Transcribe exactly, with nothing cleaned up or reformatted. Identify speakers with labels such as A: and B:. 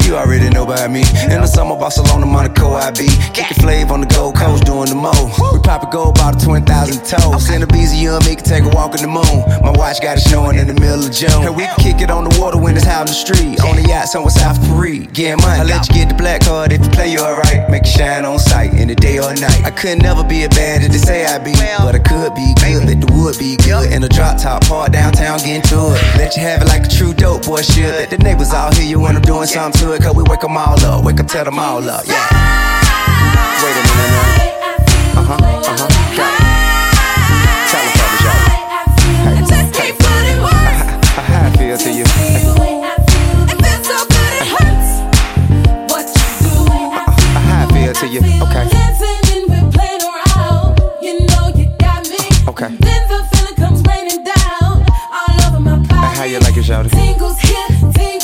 A: you already know about me. In the summer, Barcelona, Monaco, I be kicking flavor on the Gold Coast, doing the mo. We pop a gold bottle, twenty thousand toes. Send a Beezy, young me can take a walk in the moon. My watch got it snowing in the middle of June. And we can kick it on the water when it's out in the street. On the yacht somewhere south of Paris, getting money. I let you get the black card if you play you alright. Make it shine on sight, in the day or night. I could never be a bad as they say I be, but I could be good, let the wood be good. In a drop top part downtown, getting to it. Let you have it like a true dope boy should. Let the neighbors all hear you when I'm doing something to it. Cause we wake them all up, wake up, tell them all up, yeah. Wait a minute now. Uh-huh, uh-huh, got it. Tell them for me, y'all. Hey,
B: just keep putting words.
A: How I feel to you.
B: Hey. It feels so good it hurts. What you do.
A: How I feel to you, okay.
B: We're playing around. You know you got me.
A: Okay.
B: Then the feeling comes raining down all over my body.
A: How you like it, y'all?
B: Tingles here, tingles